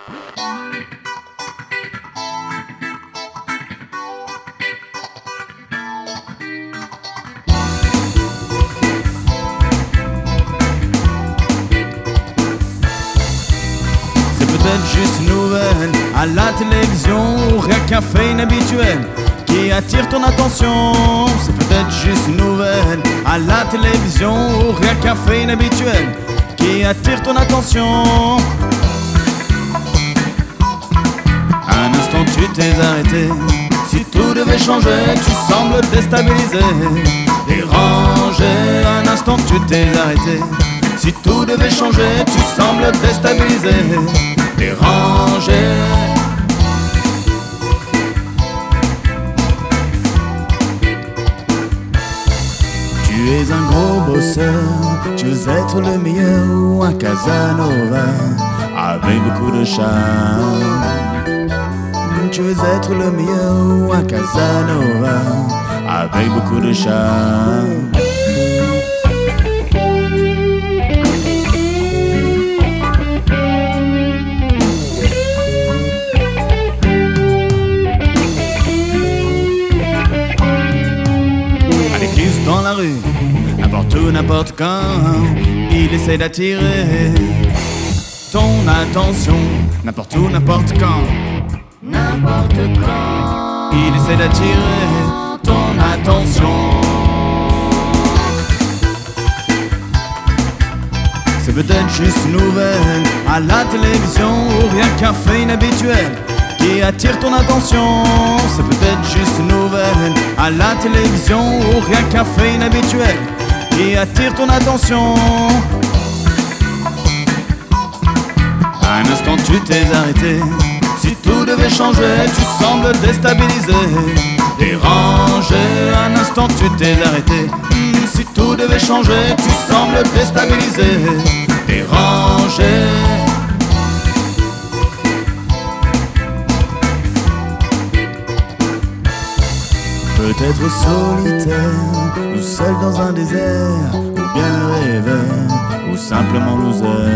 Juste nouvelle à la télévision ou rien qu'un fait inhabituel qui attire ton attention. C'est peut-être juste nouvelle à la télévision ou rien qu'un fait inhabituel qui attire ton attention. Un instant tu t'es arrêté, si tout devait changer tu sembles déstabilisé, dérangé. Un instant tu t'es arrêté, si tout devait changer tu sembles déstabilisé, dérangé. Tu es un gros bosseur, tu veux être le meilleur ou un Casanova avec beaucoup de charme. Tu veux être le meilleur ou un Casanova avec beaucoup de charme. Dans la rue, n'importe où, n'importe quand, il essaie d'attirer ton attention. N'importe où, n'importe quand, n'importe quand, il essaie d'attirer ton attention. C'est peut-être juste nouvelle à la télévision ou rien qu'un fait inhabituel qui attire ton attention. C'est peut-être juste nouvelle à la télévision ou rien qu'un fait inhabituel qui attire ton attention. Un instant tu t'es arrêté, si tout devait changer tu sembles déstabilisé, dérangé. Un instant tu t'es arrêté, si tout devait changer tu sembles déstabilisé, dérangé. Peut-être solitaire, ou seul dans un désert, ou bien rêveur, ou simplement loser.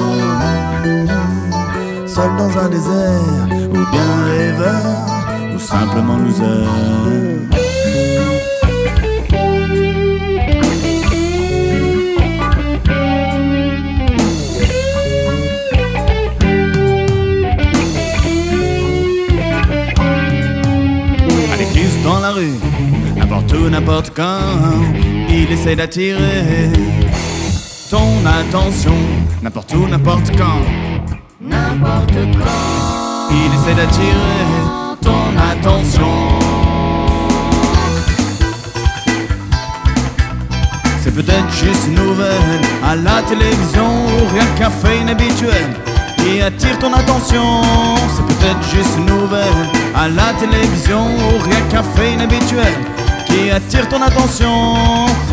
Seul dans un désert, ou bien rêveur, ou simplement loser. Dans la rue, n'importe où, n'importe quand, il essaie d'attirer ton attention. N'importe où, n'importe quand, n'importe quand, il essaie d'attirer ton attention. C'est peut-être juste nouvelle à la télévision ou rien qu'un fait inhabituel qui attire ton attention. C'est peut-être juste nouvelle à la télévision ou rien qu'un fait inhabituel qui attire ton attention.